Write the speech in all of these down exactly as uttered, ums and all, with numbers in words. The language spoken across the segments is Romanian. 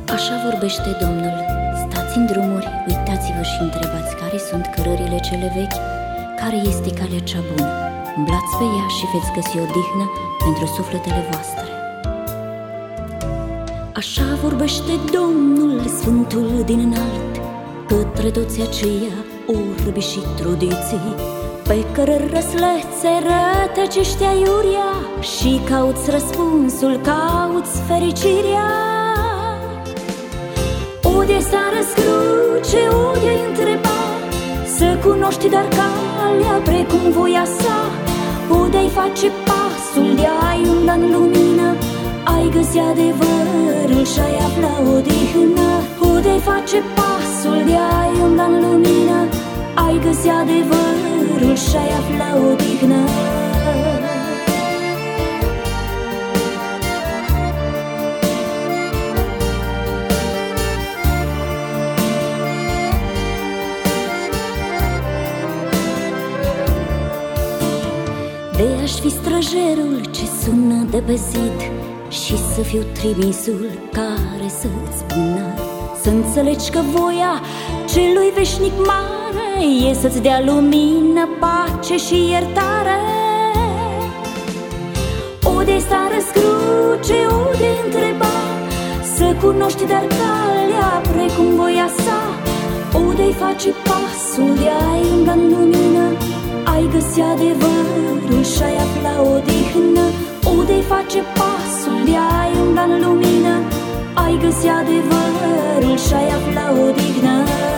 Așa vorbește Domnul: stați în drumuri, uitați-vă și întrebați care sunt cărările cele vechi, care este calea cea bună. Umblați pe ea și veți găsi odihnă pentru sufletele voastre. Așa vorbește Domnul, Sfântul din înalt, către toți aceia orbi și trudiții, pe cărări răslețe rătăcește aiuria și cauți răspunsul, cauți fericirea. Unde s-a răscruce, unde întreba, să cunoști dar calea precum voia sa. Unde-ai face pasul de-ai umbla în lumină, ai găsi adevărul și-ai afla odihnă. Unde-ai face pasul de-ai umbla în lumină, ai găsi adevărul și-ai afla odihnă. De aș fi străjerul ce sună de pe zid și să fiu trimisul care să-ți spună să înțelegi că voia celui veșnic mare e să-ți dea lumină, pace și iertare. Unde s-a răscruce, unde întreba, să cunoști dar calea precum voia sa. Unde-i face pasul de-ai umbla în lumină, ai găsi adevărul și-ai afla odihnă. Unde-i face pasul de-ai umbla în lumină, ai găsi adevărul și-ai afla odihnă.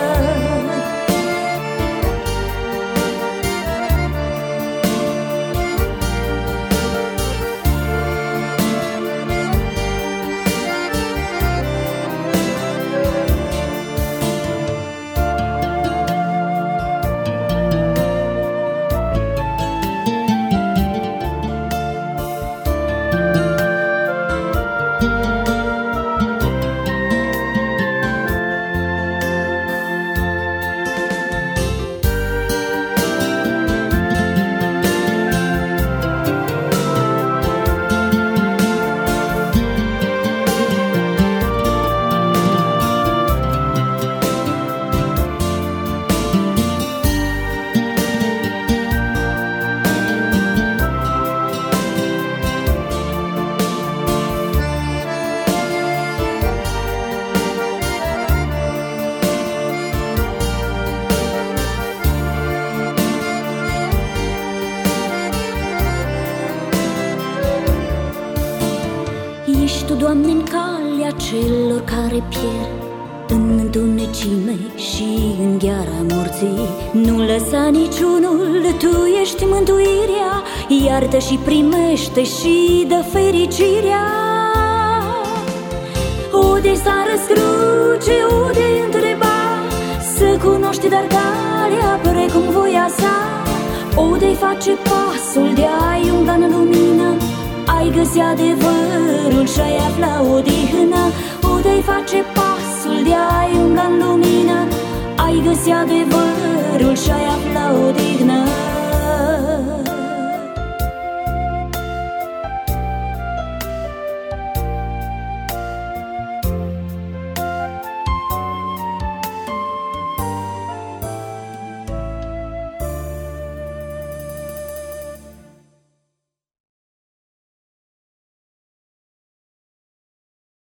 Ești Tu, Doamne, în calea celor care pierd în întunecime și în gheara morții. Nu lăsa niciunul, Tu ești mântuirea, iartă și primește și dă fericirea. Unde s-a răscruce, unde întreba, să cunoști dar calea precum voia sa. Unde-i face pasul de-ai umbla în lumină, ai găsi adevărul și-ai afla